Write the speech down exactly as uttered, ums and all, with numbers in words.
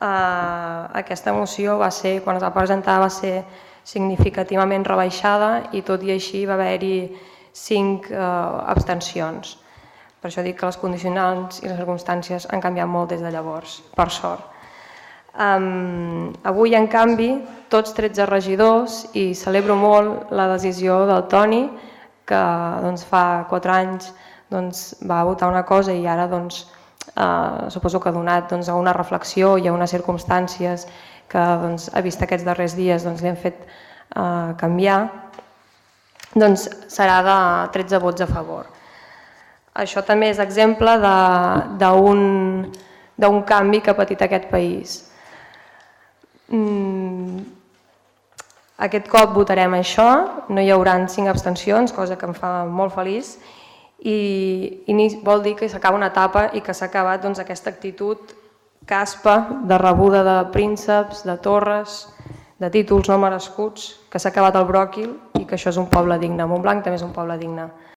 aquesta moció va ser, quan es va presentar, va ser significativament rebaixada i tot i així va haver-hi cinc abstencions. Per això dic que les condicionants i les circumstàncies han canviat molt des de llavors, per sort. Avui, en canvi, tots tretze regidors, i celebro molt la decisió del Toni, que fa quatre anys va votar una cosa i ara suposo que ha donat a una reflexió i a unes circumstàncies que ha vist aquests darrers dies li han fet canviar, doncs serà de tretze vots a favor. Això també és exemple d'un canvi que ha patit aquest país. Aquest cop votarem això, no hi haurà cinc abstencions, cosa que em fa molt feliç, i vol dir que s'acaba una etapa i que s'ha acabat aquesta actitud caspa de rebuda de prínceps, de torres, de títols no merescuts, que s'ha acabat el bròquil i que això és un poble digne. Montblanc també és un poble digne.